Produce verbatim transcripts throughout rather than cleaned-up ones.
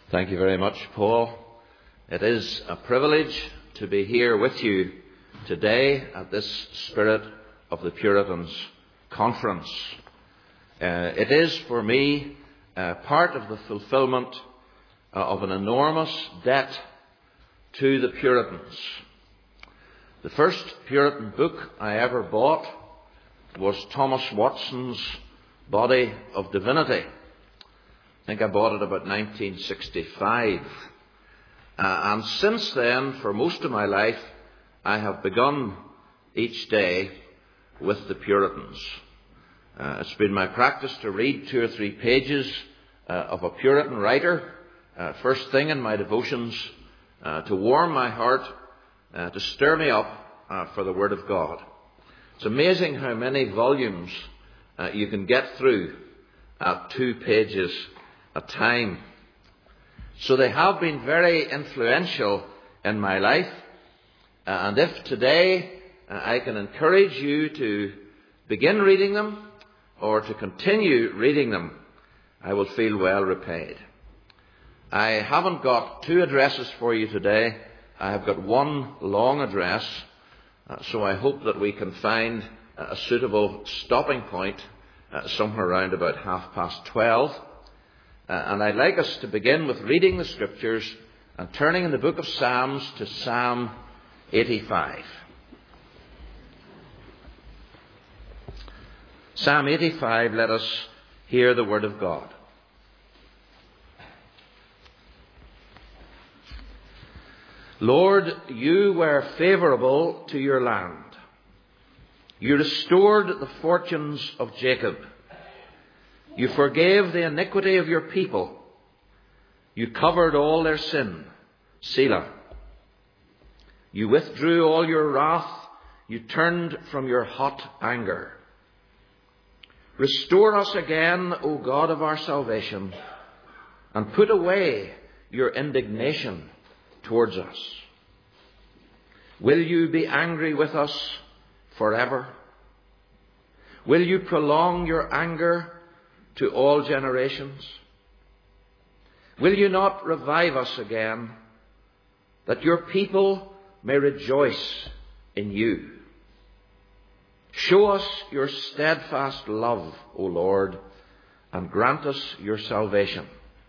Thank you very much, Paul. It is a privilege to be here with you today at this Spirit of the Puritans conference. Uh, it is for me uh, part of the fulfillment uh, of an enormous debt to the Puritans. The first Puritan book I ever bought was Thomas Watson's Body of Divinity. I think I bought it about nineteen sixty-five. Uh, and since then, for most of my life, I have begun each day with the Puritans. Uh, it's been my practice to read two or three pages uh, of a Puritan writer, uh, first thing in my devotions, uh, to warm my heart, uh, to stir me up uh, for the Word of God. It's amazing how many volumes uh, you can get through at two pages a time. So they have been very influential in my life. Uh, and if today uh, I can encourage you to begin reading them or to continue reading them, I will feel well repaid. I haven't got two addresses for you today. I have got one long address. Uh, so I hope that we can find a suitable stopping point uh, somewhere around about half past twelve. Uh, and I'd like us to begin with reading the Scriptures and turning in the book of Psalms to Psalm eighty-five. Psalm eighty-five, let us hear the Word of God. Lord, you were favourable to your land. You restored the fortunes of Jacob. You forgave the iniquity of your people. You covered all their sin. Selah. You withdrew all your wrath. You turned from your hot anger. Restore us again, O God of our salvation, and put away your indignation towards us. Will you be angry with us forever? Will you prolong your anger to all generations? Will you not revive us again, that your people may rejoice in you? Show us your steadfast love, O Lord, and grant us your salvation.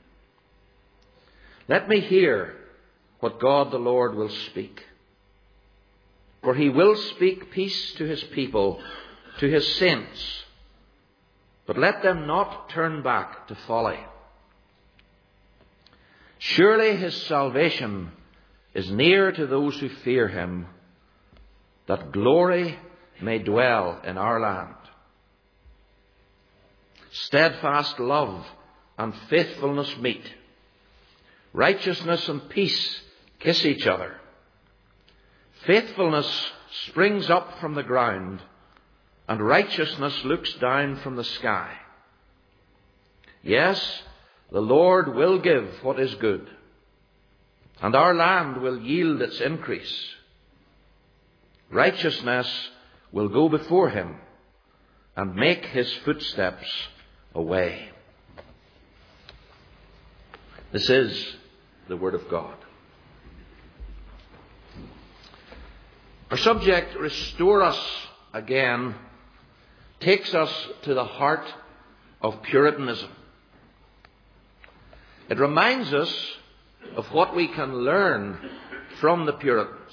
Let me hear what God the Lord will speak. For he will speak peace to his people, to his saints. But let them not turn back to folly. Surely his salvation is near to those who fear him, that glory may dwell in our land. Steadfast love and faithfulness meet. Righteousness and peace kiss each other. Faithfulness springs up from the ground, and righteousness looks down from the sky. Yes, the Lord will give what is good, and our land will yield its increase. Righteousness will go before him and make his footsteps a way. This is the Word of God. Our subject, Restore Us Again, takes us to the heart of Puritanism. It reminds us of what we can learn from the Puritans.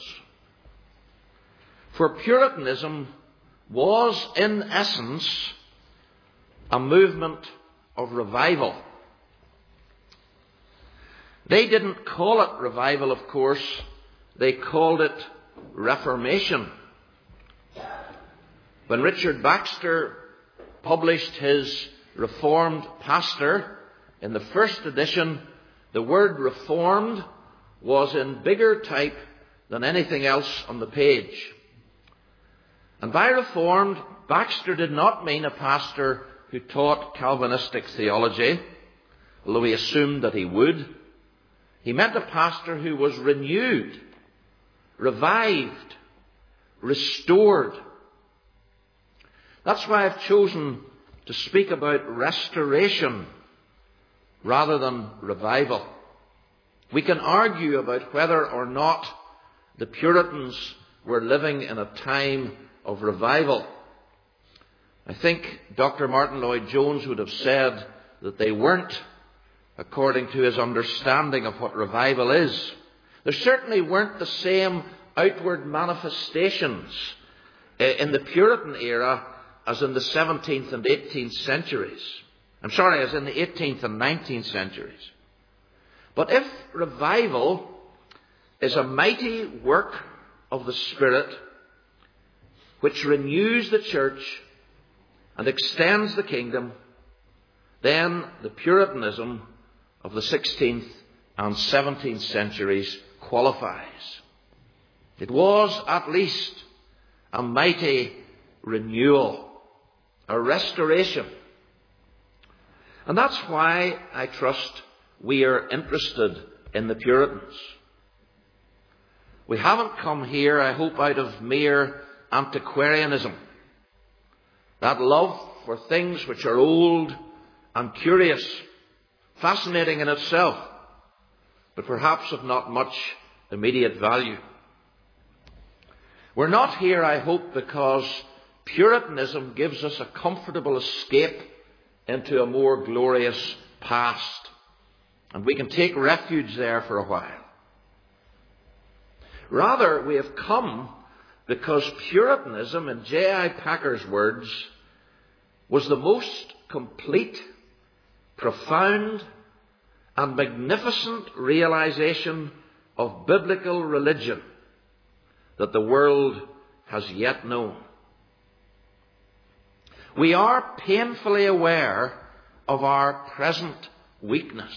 For Puritanism was, in essence, a movement of revival. They didn't call it revival, of course. They called it Reformation. When Richard Baxter published his Reformed Pastor, in the first edition, the word reformed was in bigger type than anything else on the page. And by reformed, Baxter did not mean a pastor who taught Calvinistic theology, although he assumed that he would. He meant a pastor who was renewed, revived, restored. That's why I've chosen to speak about restoration rather than revival. We can argue about whether or not the Puritans were living in a time of revival. I think Doctor Martin Lloyd-Jones would have said that they weren't, according to his understanding of what revival is. There certainly weren't the same outward manifestations in the Puritan era as in the seventeenth and eighteenth centuries. I'm sorry, as in the eighteenth and nineteenth centuries. But if revival is a mighty work of the Spirit which renews the church and extends the kingdom, then the Puritanism of the sixteenth and seventeenth centuries qualifies. It was at least a mighty renewal, a restoration. And that's why I trust we are interested in the Puritans. We haven't come here, I hope, out of mere antiquarianism. That love for things which are old and curious, fascinating in itself, but perhaps of not much immediate value. We're not here, I hope, because Puritanism gives us a comfortable escape into a more glorious past, and we can take refuge there for a while. Rather, we have come because Puritanism, in J I Packer's words, was the most complete, profound, and magnificent realization of biblical religion that the world has yet known. We are painfully aware of our present weakness,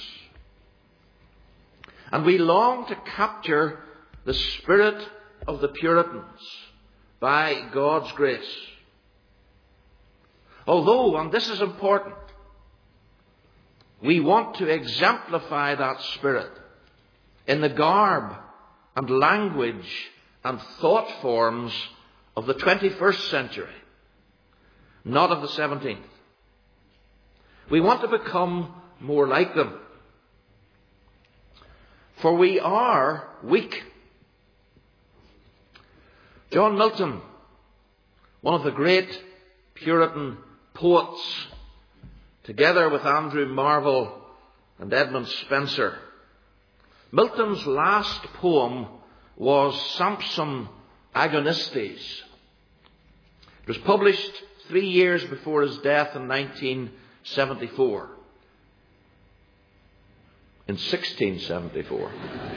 and we long to capture the spirit of the Puritans by God's grace. Although, and this is important, we want to exemplify that spirit in the garb and language and thought forms of the twenty-first century, not of the seventeenth. We want to become more like them. For we are weak. John Milton, one of the great Puritan poets, together with Andrew Marvell and Edmund Spenser, Milton's last poem was Samson Agonistes. It was published three years before his death in nineteen seventy-four. In sixteen seventy-four.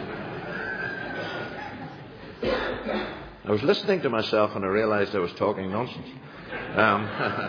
I was listening to myself and I realized I was talking nonsense. Um,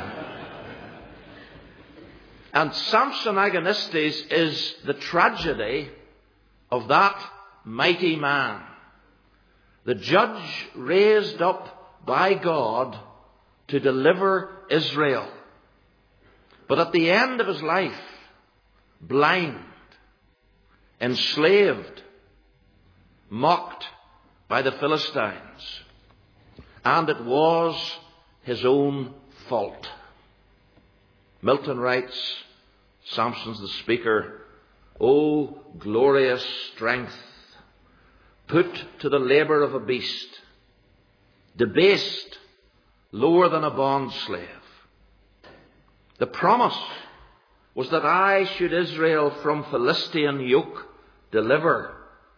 and Samson Agonistes is the tragedy of that mighty man, the judge raised up by God to deliver Israel, but at the end of his life, blind, enslaved, mocked by the Philistines. And it was his own fault. Milton writes, Samson's the speaker, "O glorious strength, put to the labour of a beast, debased, lower than a bond slave. The promise was that I should Israel from Philistine yoke deliver.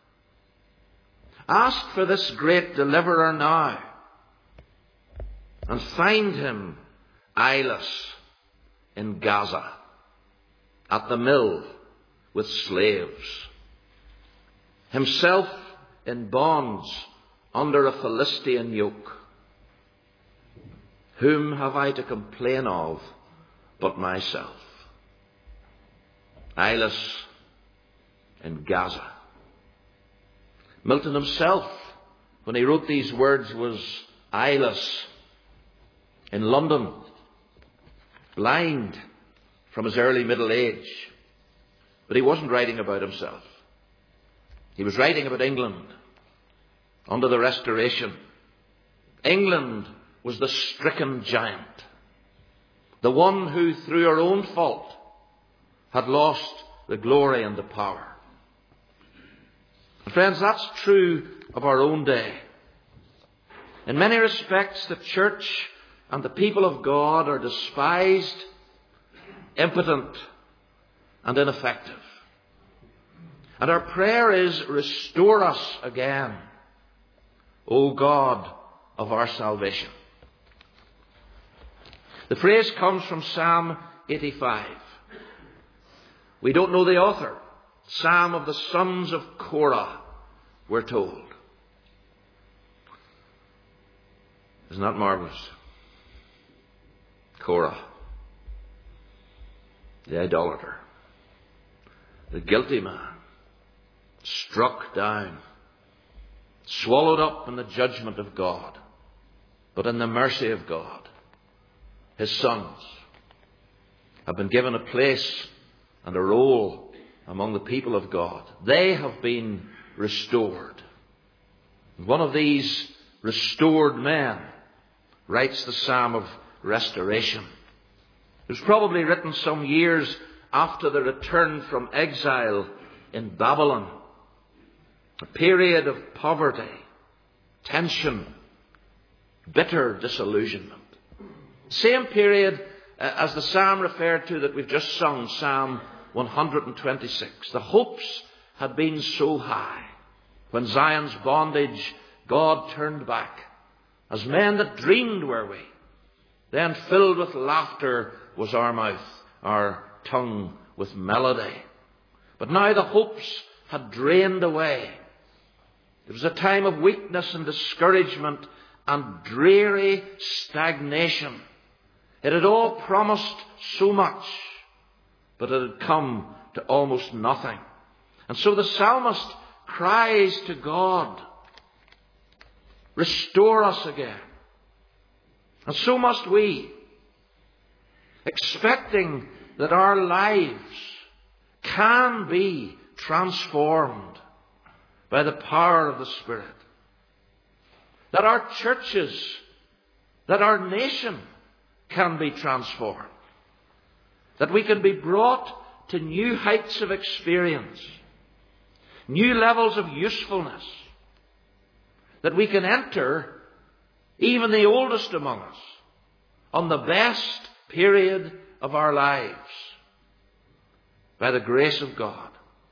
Ask for this great deliverer now, and find him eyeless in Gaza, at the mill with slaves, himself in bonds under a Philistine yoke. Whom have I to complain of but myself? Eyeless in Gaza." Milton himself, when he wrote these words, was eyeless in London, blind from his early middle age. But he wasn't writing about himself. He was writing about England under the Restoration. England was the stricken giant, the one who, through her own fault, had lost the glory and the power. Friends, that's true of our own day. In many respects, the church and the people of God are despised, impotent, and ineffective. And our prayer is, restore us again, O God of our salvation. The phrase comes from Psalm eighty-five. We don't know the author. Psalm of the sons of Korah, we're told. Isn't that marvelous? Korah, the idolater, the guilty man, struck down, swallowed up in the judgment of God, but in the mercy of God, his sons have been given a place and a role among the people of God. They have been restored. One of these restored men writes the Psalm of Restoration. It was probably written some years after the return from exile in Babylon. A period of poverty, tension, bitter disillusionment. Same period uh, as the psalm referred to that we've just sung, Psalm one hundred twenty-six. The hopes had been so high. When Zion's bondage God turned back. As men that dreamed were we. Then filled with laughter was our mouth, our tongue with melody. But now the hopes had drained away. It was a time of weakness and discouragement and dreary stagnation. It had all promised so much, but it had come to almost nothing. And so the psalmist cries to God, restore us again. And so must we, expecting that our lives can be transformed by the power of the Spirit. That our churches, that our nation can be transformed. That we can be brought to new heights of experience, new levels of usefulness. That we can enter, even the oldest among us, on the best period of our lives by the grace of God.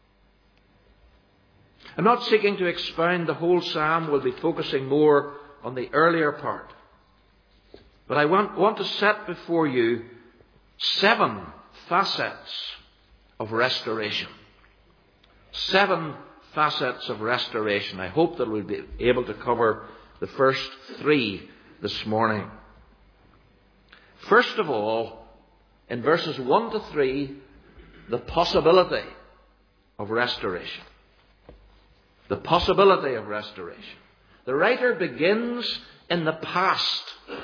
I'm not seeking to expound the whole psalm. We'll be focusing more on the earlier part. But I want, want to set before you seven facets of restoration. Seven facets of restoration. I hope that we'll be able to cover the first three this morning. First of all, in verses one to three, the possibility of restoration. The possibility of restoration. The writer begins in the past.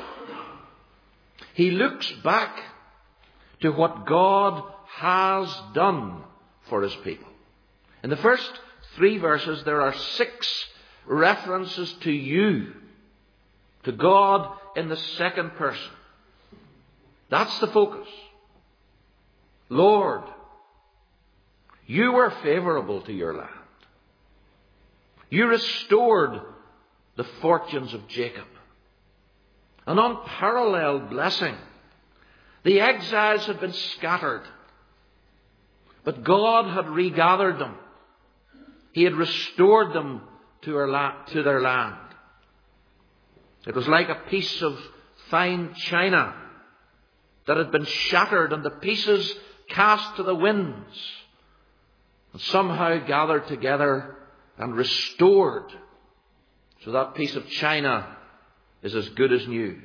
He looks back to what God has done for his people. In the first three verses, there are six references to you, to God in the second person. That's the focus. Lord, you were favorable to your land. You restored the fortunes of Jacob. An unparalleled blessing. The exiles had been scattered, but God had regathered them. He had restored them to their land. It was like a piece of fine china that had been shattered and the pieces cast to the winds and somehow gathered together and restored, so that piece of china is as good as new.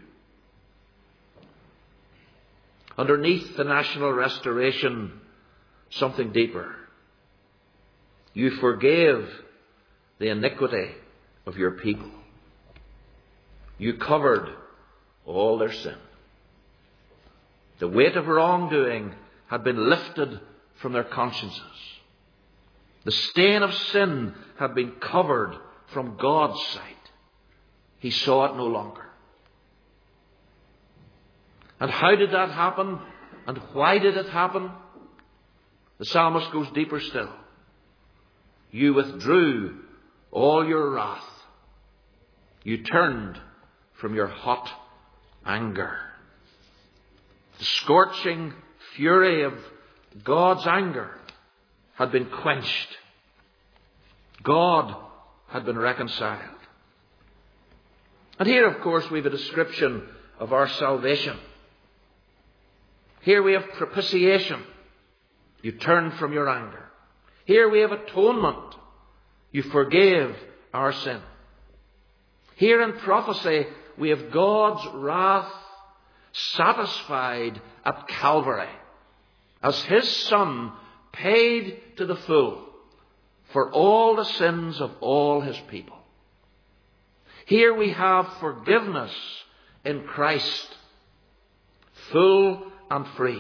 Underneath the national restoration, something deeper. You forgave the iniquity of your people. You covered all their sin. The weight of wrongdoing had been lifted from their consciences. The stain of sin had been covered from God's sight. He saw it no longer. And how did that happen? And why did it happen? The psalmist goes deeper still. You withdrew all your wrath. You turned from your hot anger. The scorching fury of God's anger had been quenched. God had been reconciled. And here, of course, we have a description of our salvation. Here we have propitiation. You turned from your anger. Here we have atonement. You forgave our sin. Here in prophecy, we have God's wrath satisfied at Calvary, as His Son paid to the full for all the sins of all His people. Here we have forgiveness in Christ, full and free.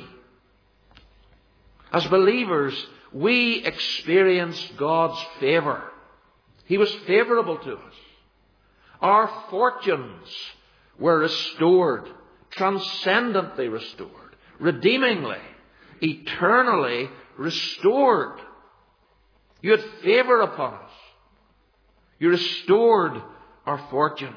As believers, we experience God's favour. He was favourable to us. Our fortunes were restored, transcendently restored, redeemingly, eternally restored. You had favour upon us. You restored our fortunes.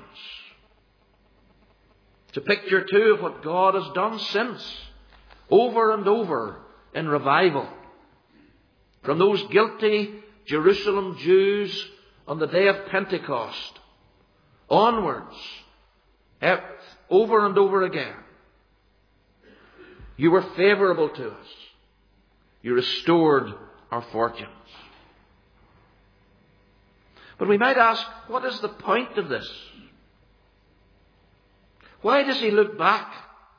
It's a picture too of what God has done since, over and over in revival. From those guilty Jerusalem Jews on the day of Pentecost onwards, over and over again. You were favourable to us. You restored our fortunes. But we might ask, what is the point of this? Why does He look back?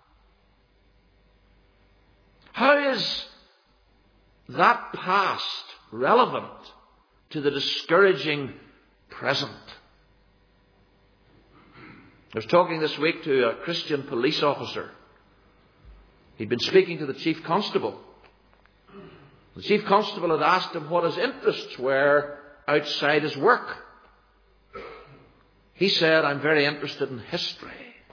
How is that past relevant to the discouraging present? I was talking this week to a Christian police officer. He'd been speaking to the chief constable. The chief constable had asked him what his interests were outside his work. He said, "I'm very interested in history."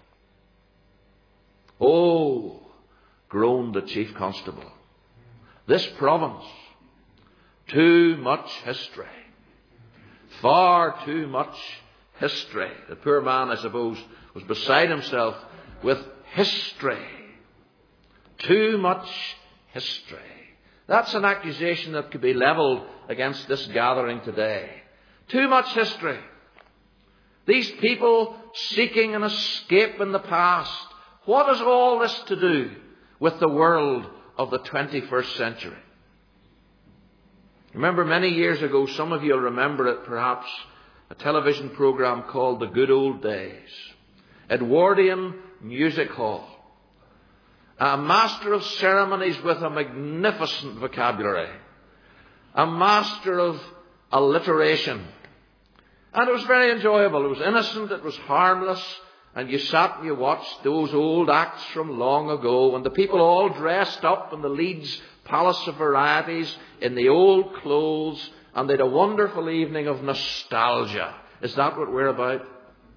"Oh," groaned the chief constable, "this province, too much history. Far too much history." The poor man, I suppose, was beside himself with history. Too much history. That's an accusation that could be levelled against this gathering today. Too much history. These people seeking an escape in the past. What has all this to do with the world of the twenty-first century? Remember many years ago, some of you will remember it perhaps, a television program called The Good Old Days. Edwardian Music Hall. A master of ceremonies with a magnificent vocabulary. A master of alliteration. And it was very enjoyable. It was innocent, it was harmless, and you sat and you watched those old acts from long ago, and the people all dressed up in the Leeds Palace of Varieties in the old clothes, and they had a wonderful evening of nostalgia. Is that what we're about?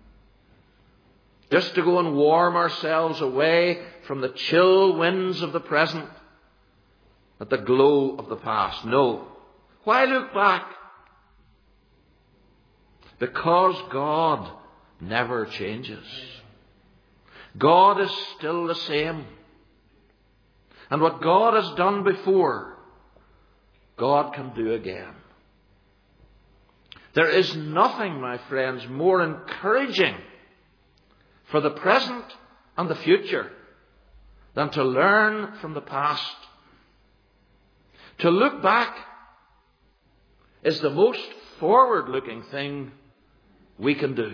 Just to go and warm ourselves away from the chill winds of the present at the glow of the past. No. Why look back? Because God never changes. God is still the same. And what God has done before, God can do again. There is nothing, my friends, more encouraging for the present and the future than to learn from the past. To look back is the most forward-looking thing we can do.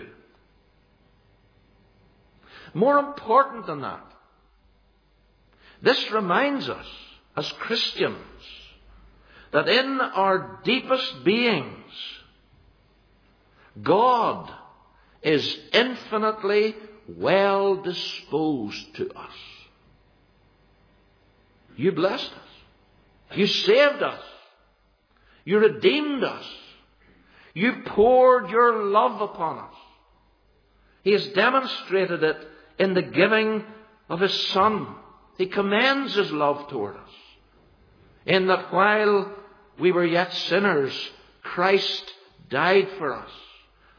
More important than that, this reminds us as Christians that in our deepest beings, God is infinitely well disposed to us. You blessed us. You saved us. You redeemed us. You poured your love upon us. He has demonstrated it in the giving of His Son. He commends His love toward us, in that while we were yet sinners, Christ died for us.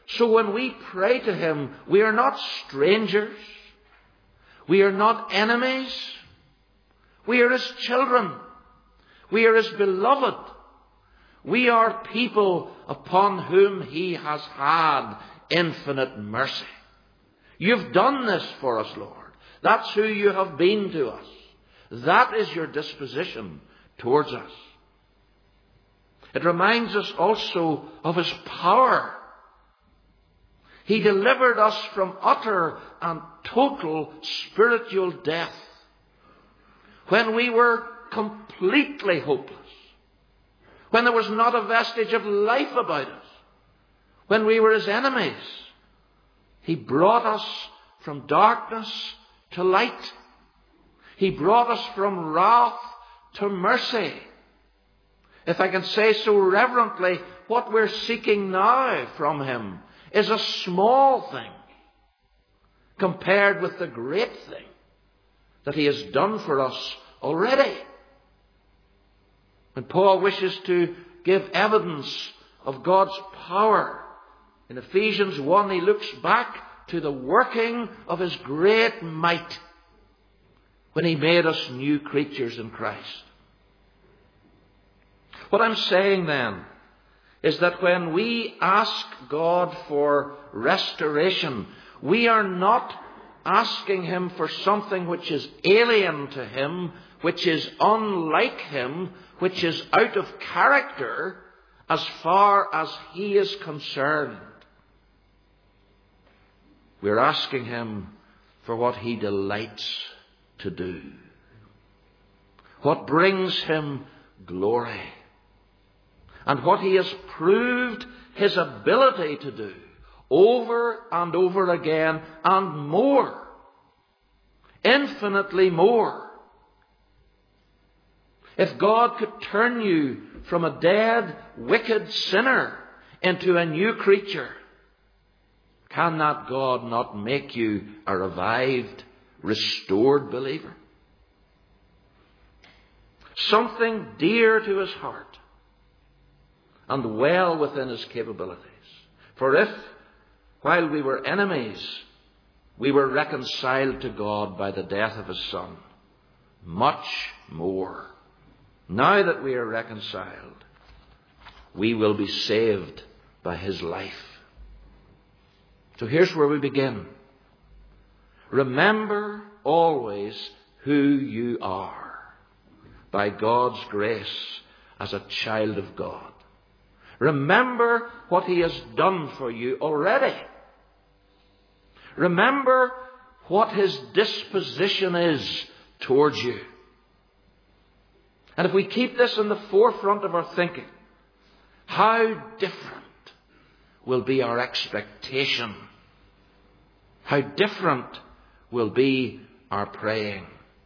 So when we pray to him, we are not strangers. We are not enemies. We are his children. We are his beloved. We are people upon whom he has had infinite mercy. You've done this for us, Lord. That's who you have been to us. That is your disposition towards us. It reminds us also of his power. He delivered us from utter and total spiritual death when we were completely hopeless, when there was not a vestige of life about us, when we were his enemies. He brought us from darkness to light. He brought us from wrath to mercy. If I can say so reverently, what we're seeking now from him is a small thing compared with the great thing that he has done for us already. And Paul wishes to give evidence of God's power. In Ephesians one, he looks back to the working of his great might when he made us new creatures in Christ. What I'm saying then is that when we ask God for restoration, we are not asking him for something which is alien to him, which is unlike him, which is out of character as far as he is concerned. We're asking him for what he delights to do, what brings him glory, and what he has proved his ability to do over and over again, and more, infinitely more. If God could turn you from a dead, wicked sinner into a new creature, can that God not make you a revived, restored believer? Something dear to his heart and well within his capabilities. For if, while we were enemies, we were reconciled to God by the death of his Son, much more, now that we are reconciled, we will be saved by his life. So here's where we begin. Remember always who you are by God's grace as a child of God. Remember what he has done for you already. Remember what his disposition is towards you. And if we keep this in the forefront of our thinking, how different will be our expectation. How different will be our praying.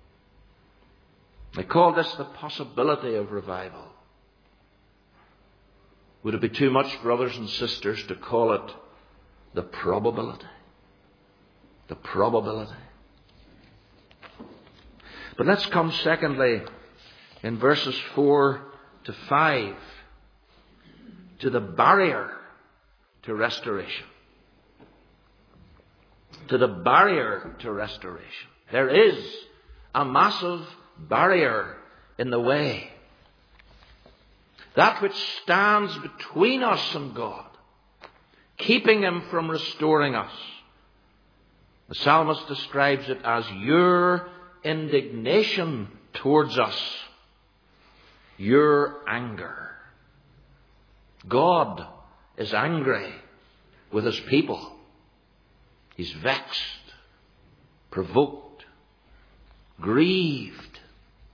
I call this the possibility of revival. Would it be too much, brothers and sisters, to call it the probability? The probability. But let's come secondly in verses four to five to the barrier to restoration. To the barrier to restoration. There is a massive barrier in the way. That which stands between us and God, keeping him from restoring us. The psalmist describes it as your indignation towards us, your anger. God is angry with his people. He's vexed, provoked, grieved,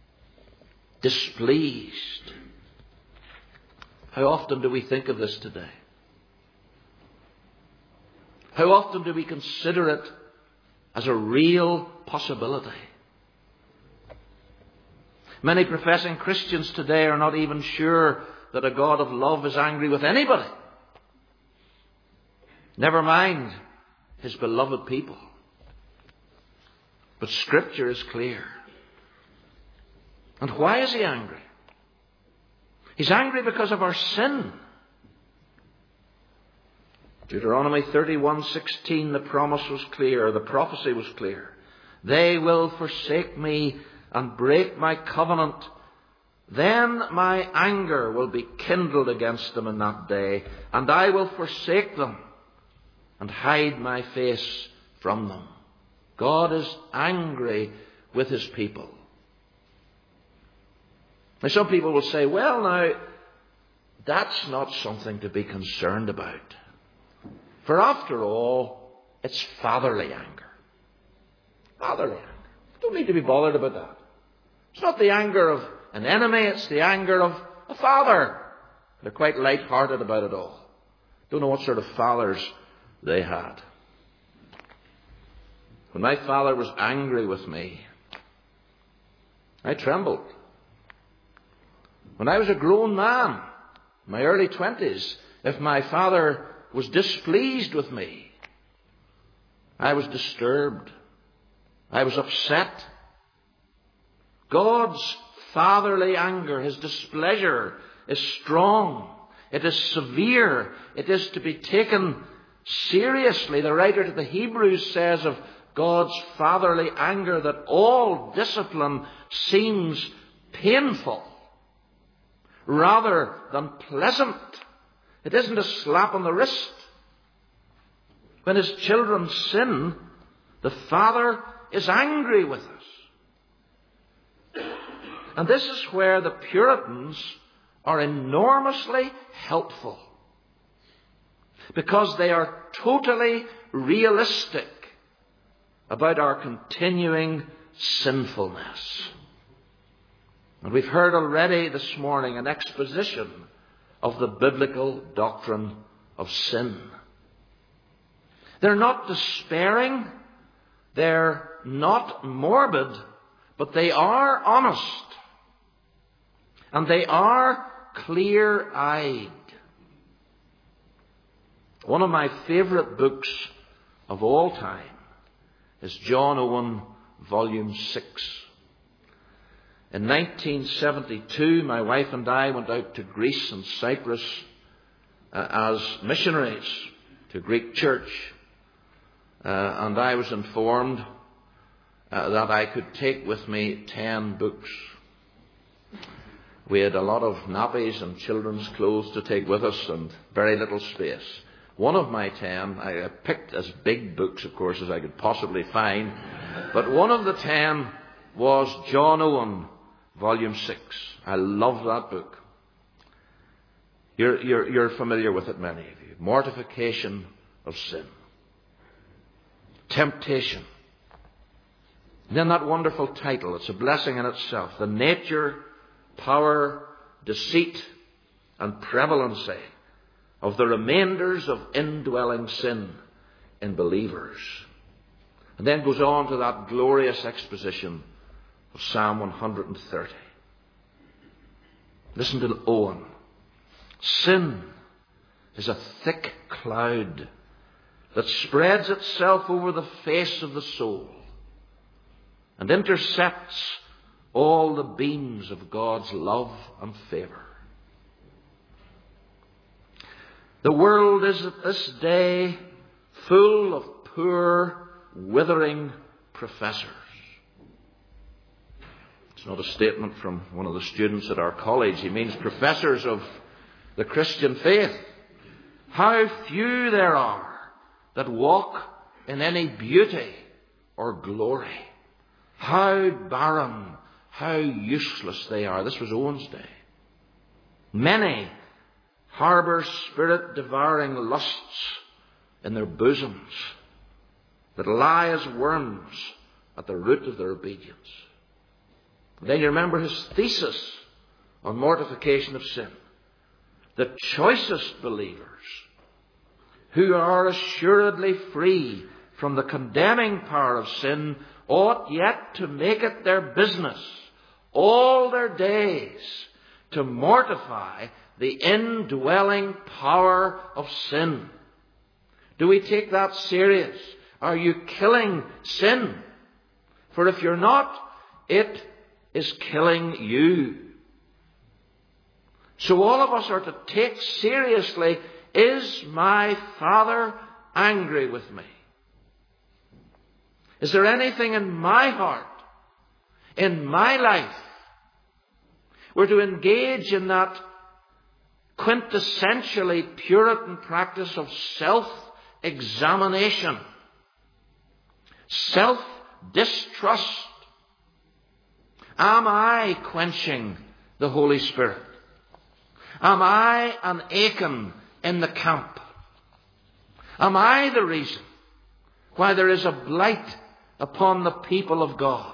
displeased. How often do we think of this today? How often do we consider it as a real possibility? Many professing Christians today are not even sure that a God of love is angry with anybody. Never mind his beloved people. But Scripture is clear. And why is he angry? He's angry because of our sin. Deuteronomy thirty-one sixteen, the promise was clear, the prophecy was clear. They will forsake me and break my covenant. Then my anger will be kindled against them in that day, and I will forsake them and hide my face from them. God is angry with his people. Now some people will say, well now, that's not something to be concerned about. For after all, it's fatherly anger. Fatherly anger. Don't need to be bothered about that. It's not the anger of an enemy, it's the anger of a father. They're quite light-hearted about it all. Don't know what sort of fathers they had. When my father was angry with me, I trembled. When I was a grown man, in my early twenties, if my father was displeased with me, I was disturbed. I was upset. God's fatherly anger, his displeasure, is strong. It is severe. It is to be taken seriously. The writer to the Hebrews says of God's fatherly anger that all discipline seems painful rather than pleasant. It isn't a slap on the wrist. When his children sin, the Father is angry with us. And this is where the Puritans are enormously helpful, because they are totally realistic about our continuing sinfulness. And we've heard already this morning an exposition of the biblical doctrine of sin. They're not despairing, they're not morbid, but they are honest. And they are clear-eyed. One of my favourite books of all time is John Owen, Volume six. In nineteen seventy-two, my wife and I went out to Greece and Cyprus uh, as missionaries to Greek church. Uh, and I was informed uh, that I could take with me ten books. We had a lot of nappies and children's clothes to take with us and very little space. One of my ten, I picked as big books, of course, as I could possibly find, but one of the ten was John Owen, Volume six. I love that book. You're, you're, you're familiar with it, many of you. Mortification of sin. Temptation. And then that wonderful title, it's a blessing in itself. The nature, power, deceit, and prevalency of the remainders of indwelling sin in believers. And then goes on to that glorious exposition of Psalm one hundred thirty. Listen to Owen. Sin is a thick cloud that spreads itself over the face of the soul and intercepts all the beams of God's love and favour. The world is at this day full of poor, withering professors. It's not a statement from one of the students at our college. He means professors of the Christian faith. How few there are that walk in any beauty or glory. How barren, how useless they are. This was Owen's day. Many harbour spirit-devouring lusts in their bosoms that lie as worms at the root of their obedience. Then you remember his thesis on mortification of sin. The choicest believers, who are assuredly free from the condemning power of sin, ought yet to make it their business all their days to mortify the indwelling power of sin. Do we take that serious? Are you killing sin? For if you're not, it is killing you. So all of us are to take seriously is my Father angry with me? Is there anything in my heart, in my life, where to engage in that quintessentially Puritan practice of self-examination, self-distrust? Am I quenching the Holy Spirit? Am I an Achan in the camp? Am I the reason why there is a blight upon the people of God?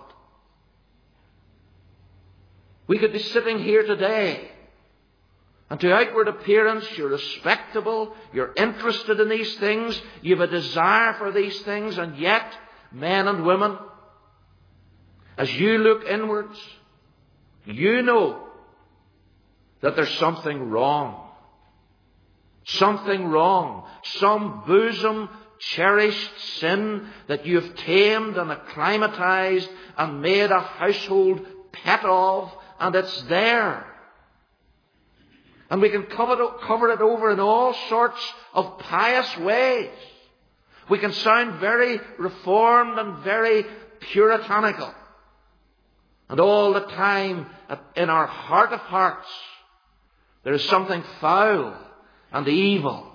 We could be sitting here today, and to outward appearance you're respectable, you're interested in these things, you have a desire for these things, and yet, men and women, as you look inwards, you know that there's something wrong. Something wrong. Some bosom cherished sin that you've tamed and acclimatized and made a household pet of, and it's there. And we can cover it, cover it over in all sorts of pious ways. We can sound very reformed and very puritanical. And all the time, in our heart of hearts, there is something foul and evil.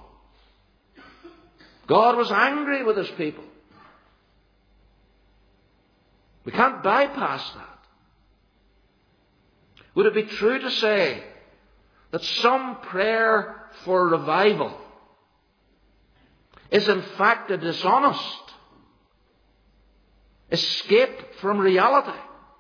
God was angry with His people. We can't bypass that. Would it be true to say that some prayer for revival is in fact a dishonest escape from reality?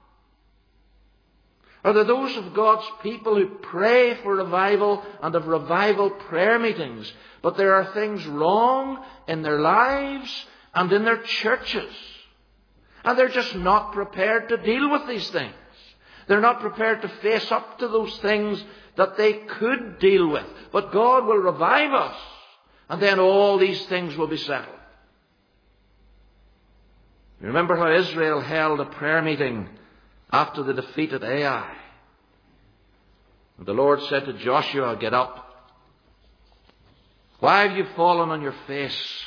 Are there those of God's people who pray for revival and have revival prayer meetings, but there are things wrong in their lives and in their churches, and they're just not prepared to deal with these things? They're not prepared to face up to those things that they could deal with. But God will revive us, and then all these things will be settled. You remember how Israel held a prayer meeting after the defeat at Ai. And the Lord said to Joshua, "Get up. Why have you fallen on your face?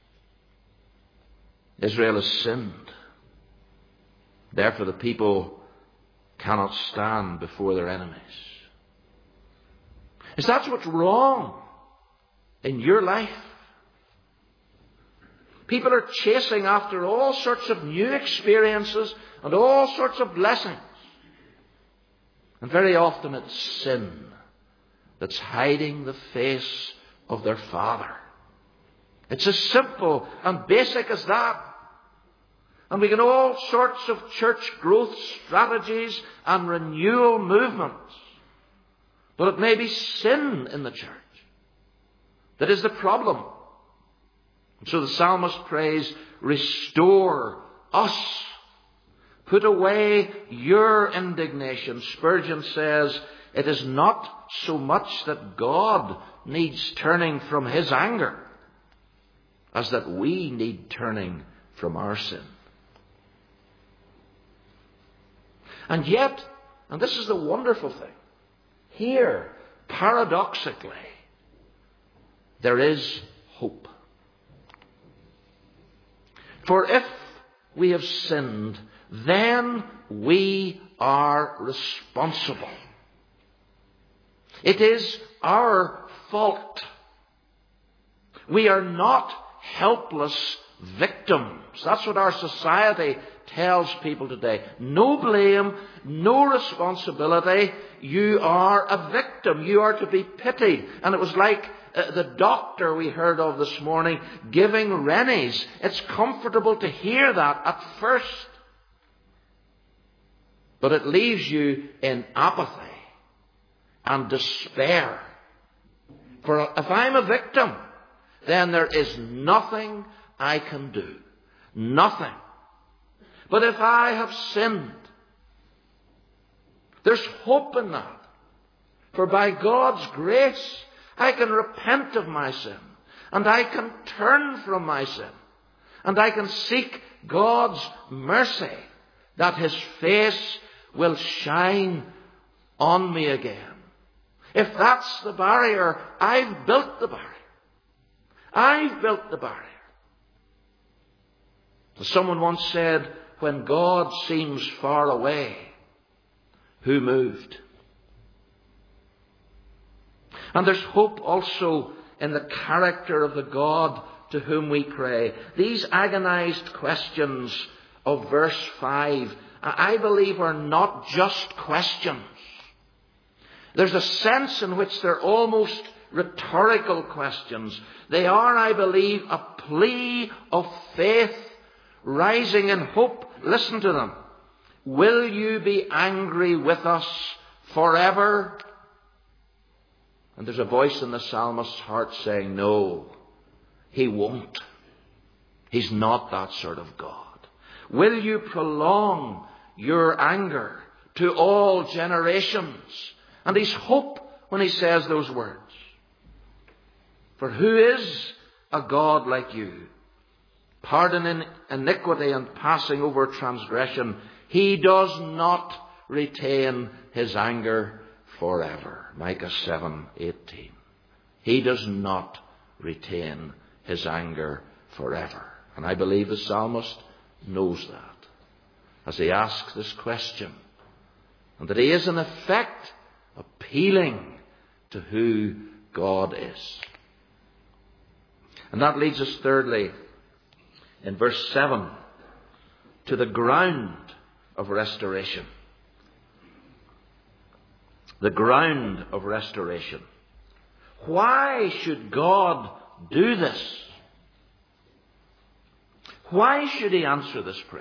Israel has sinned. Therefore the people cannot stand before their enemies." Is that what's wrong in your life? People are chasing after all sorts of new experiences and all sorts of blessings. And very often it's sin that's hiding the face of their Father. It's as simple and basic as that. And we get all sorts of church growth strategies and renewal movements. But it may be sin in the church that is the problem. And so the psalmist prays, "Restore us. Put away your indignation." Spurgeon says, it is not so much that God needs turning from His anger as that we need turning from our sin. And yet, and this is the wonderful thing, here, paradoxically, there is hope. For if we have sinned, then we are responsible. It is our fault. We are not helpless victims. That's what our society tells people today. No blame, no responsibility. You are a victim. You are to be pitied. And it was like uh, the doctor we heard of this morning giving Rennies. It's comfortable to hear that at first. But it leaves you in apathy and despair. For if I'm a victim, then there is nothing I can do. Nothing. But if I have sinned, there's hope in that. For by God's grace, I can repent of my sin. And I can turn from my sin. And I can seek God's mercy, that His face will shine on me again. If that's the barrier, I've built the barrier. I've built the barrier. Someone once said, when God seems far away, who moved? And there's hope also in the character of the God to whom we pray. These agonized questions of verse five, I believe, are not just questions. There's a sense in which they're almost rhetorical questions. They are, I believe, a plea of faith rising in hope. Listen to them. Will you be angry with us forever? And there's a voice in the psalmist's heart saying, no, he won't. He's not that sort of God. Will you prolong your anger to all generations? And he's hope when he says those words. For who is a God like you, pardoning iniquity and passing over transgression? He does not retain his anger forever. Micah seven eighteen. He does not retain his anger forever. And I believe the psalmist knows that as he asks this question, and that he is in effect appealing to who God is. And that leads us thirdly, in verse seven, to the ground of restoration. The ground of restoration. Why should God do this? Why should he answer this prayer?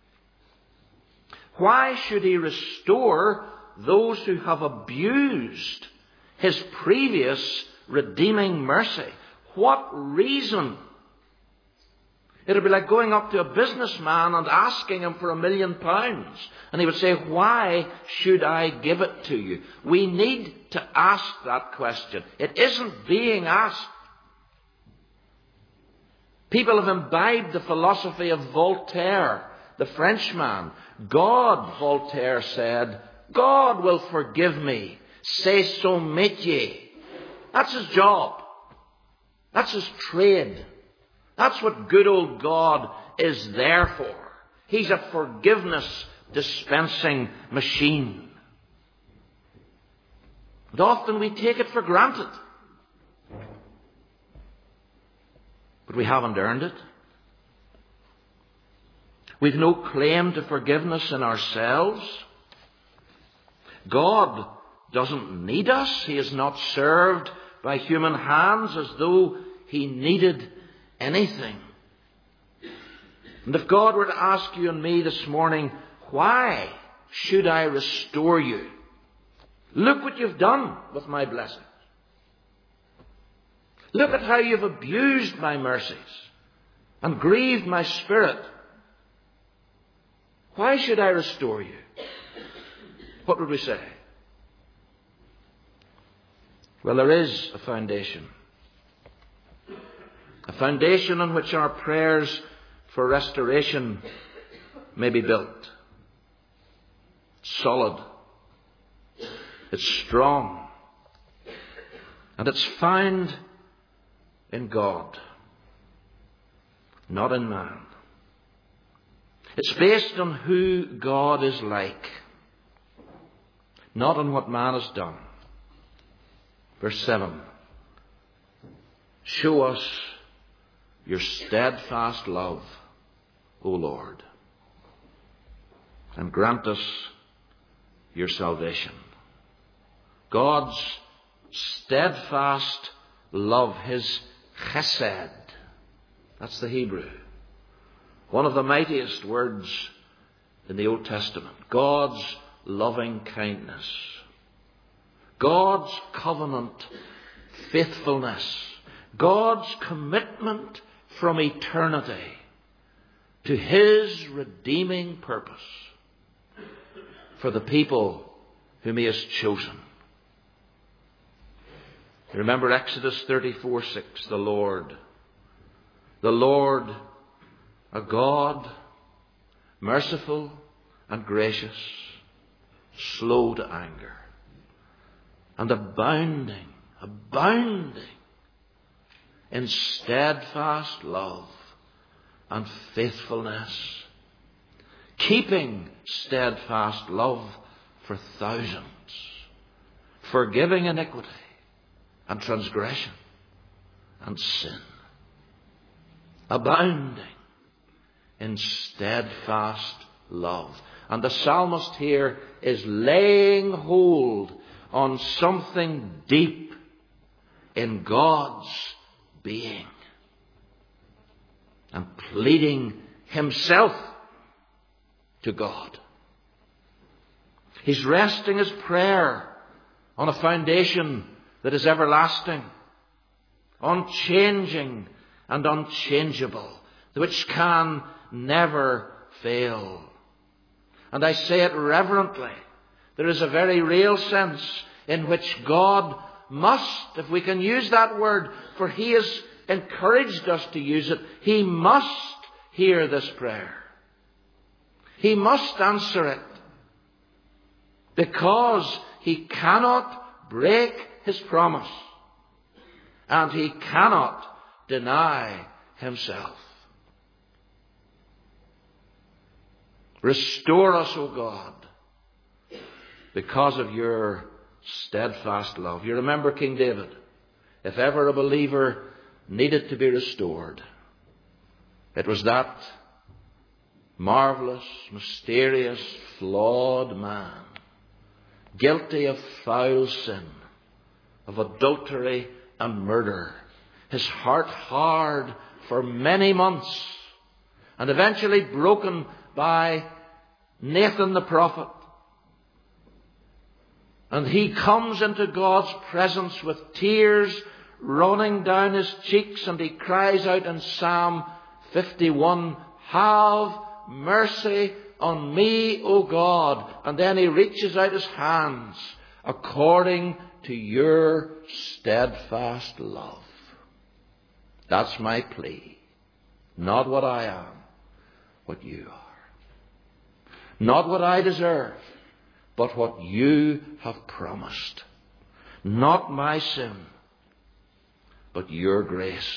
Why should he restore those who have abused his previous redeeming mercy? What reason? It would be like going up to a businessman and asking him for a million pounds. And he would say, why should I give it to you? We need to ask that question. It isn't being asked. People have imbibed the philosophy of Voltaire, the Frenchman. God, Voltaire said, God will forgive me. C'est son métier. That's his job. That's his trade. That's what good old God is there for. He's a forgiveness dispensing machine. And often we take it for granted. But we haven't earned it. We've no claim to forgiveness in ourselves. God doesn't need us. He is not served by human hands as though he needed anything. And if God were to ask you and me this morning, why should I restore you? Look what you've done with my blessings. Look at how you've abused my mercies and grieved my spirit. Why should I restore you? What would we say? Well, there is a foundation. A foundation on which our prayers for restoration may be built. It's solid. It's strong. And it's found in God, not in man. It's based on who God is like, not on what man has done. Verse seven. Show us your steadfast love, O Lord, and grant us your salvation. God's steadfast love, his chesed. That's the Hebrew. One of the mightiest words in the Old Testament. God's loving kindness. God's covenant faithfulness. God's commitment from eternity to his redeeming purpose for the people whom he has chosen. Remember Exodus thirty-four six, the Lord. The Lord, a God, merciful and gracious, slow to anger, and abounding, abounding in steadfast love and faithfulness, keeping steadfast love for thousands, forgiving iniquity and transgression and sin, abounding in steadfast love. And the psalmist here is laying hold on something deep in God's being and pleading himself to God. He's resting his prayer on a foundation that is everlasting, unchanging and unchangeable, which can never fail. And I say it reverently. There is a very real sense in which God must, if we can use that word, for he has encouraged us to use it, he must hear this prayer. He must answer it, because he cannot break his promise and he cannot deny himself. Restore us, O God, because of your steadfast love. You remember King David. If ever a believer needed to be restored, it was that marvelous, mysterious, flawed man, guilty of foul sin, of adultery and murder, his heart hard for many months, and eventually broken by Nathan the prophet. And he comes into God's presence with tears running down his cheeks, and he cries out in Psalm fifty-one, "Have mercy on me, O God." And then he reaches out his hands, "According to your steadfast love." That's my plea. Not what I am, what you are. Not what I deserve, but what you have promised. Not my sin, but your grace.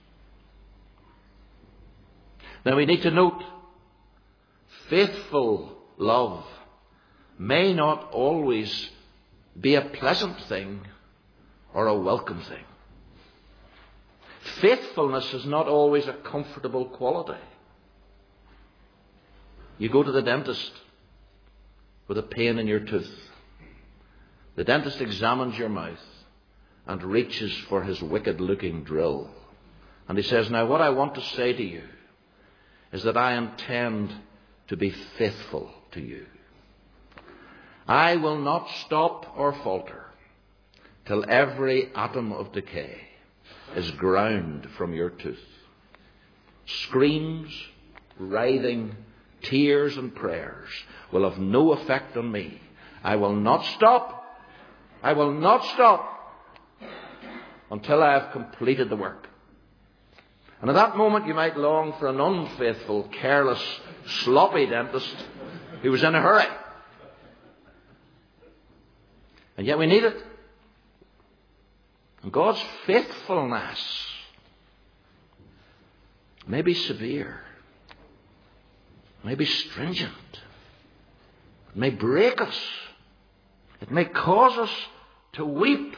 Now we need to note, faithful love may not always be a pleasant thing or a welcome thing. Faithfulness is not always a comfortable quality. You go to the dentist with a pain in your tooth. The dentist examines your mouth and reaches for his wicked-looking drill. And he says, "Now what I want to say to you is that I intend to be faithful to you. I will not stop or falter till every atom of decay is ground from your tooth. Screams, writhing, tears and prayers will have no effect on me. I will not stop. I will not stop until I have completed the work." And at that moment you might long for an unfaithful, careless, sloppy dentist who was in a hurry. And yet we need it. And God's faithfulness may be severe, may be stringent, it may break us, it may cause us to weep.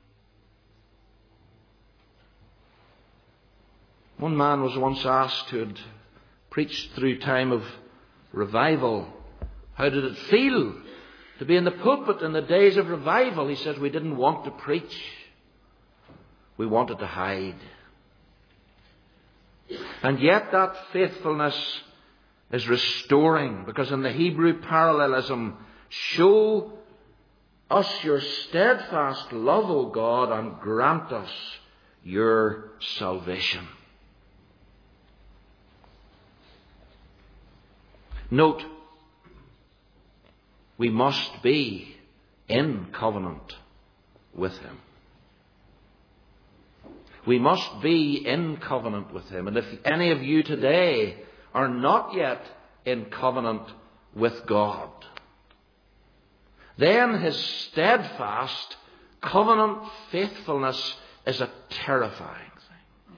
One man was once asked, who had preached through time of revival, how did it feel to be in the pulpit in the days of revival? He said, "We didn't want to preach. We wanted to hide." And yet that faithfulness is restoring, because in the Hebrew parallelism, "Show us your steadfast love, O God, and grant us your salvation." Note, we must be in covenant with him. We must be in covenant with him. And if any of you today are not yet in covenant with God, then his steadfast covenant faithfulness is a terrifying thing.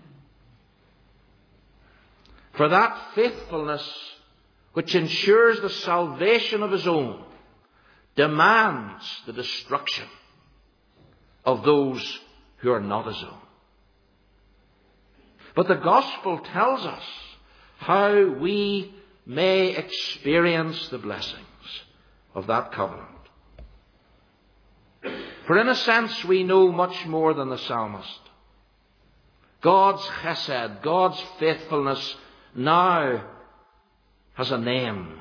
For that faithfulness which ensures the salvation of his own demands the destruction of those who are not his own. But the gospel tells us how we may experience the blessings of that covenant. For in a sense we know much more than the psalmist. God's chesed, God's faithfulness now has a name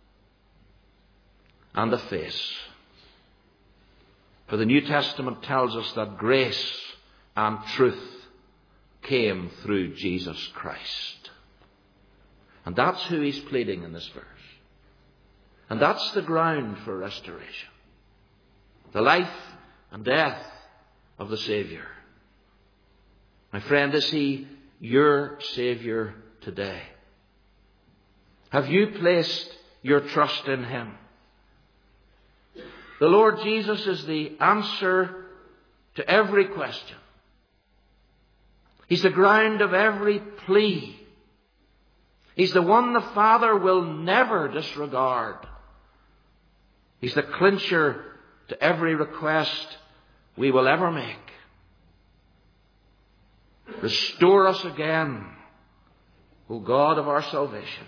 and a face. For the New Testament tells us that grace and truth came through Jesus Christ. And that's who he's pleading in this verse. And that's the ground for restoration. The life and death of the Saviour. My friend, is he your Saviour today? Have you placed your trust in him? The Lord Jesus is the answer to every question. He's the ground of every plea. He's the one the Father will never disregard. He's the clincher to every request we will ever make. Restore us again, O God of our salvation.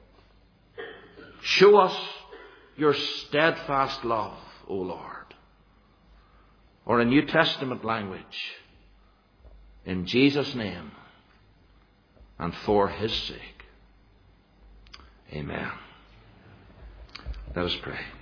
Show us your steadfast love, O Lord. Or in New Testament language, in Jesus' name and for his sake. Amen. Let us pray.